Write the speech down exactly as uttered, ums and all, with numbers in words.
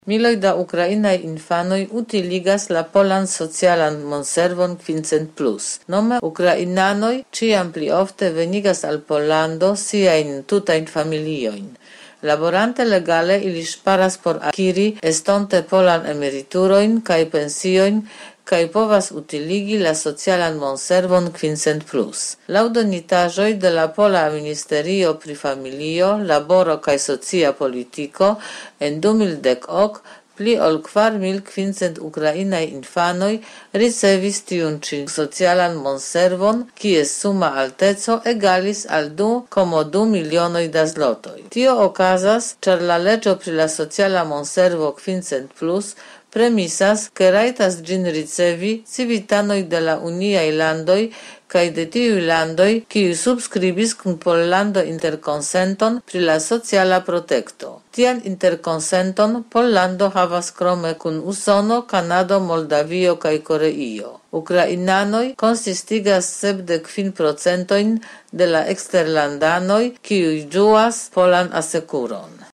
Miloj da Ukrainaj infanoj utiligas la polan socialan monservon quincent plus. Nome Ukrainanoj ciam pli ofte venigas al Pollando siajn tutajn familiojn. Laborante legale ili ŝparas por akiri estonte polan emerituroin kaj pensiojn kaj povas utiligi la socialan monservon quincent plus. Laŭ donitaĵoj de la Pola Ministerio pri Familio, Laboro kaj Socia Politiko en du mil dek ok pli ol kvar mil kvincent ukrainaj infanoj ricevis tiun ĉi socialan monservon, kies suma alteco egalis al du komo du milionoj da zlotoj. Tio okazas, ĉar la leĝo pri la sociala monservo quincent plus premisas, ke rajtas ĝin ricevi civitanoj de la uniaj landoj kaj de tiuj landoj, kiuj subskribis kun Pollando interkonsenton pri la sociala protekto. Tian interkonsenton Pollando havas krome kun Usono, Kanado, Moldavio kaj Koreio. Ukrainanoj konsistigas sepdek kvin procentojn de la eksterlandanoj, kiuj ĝuas polan asekuron.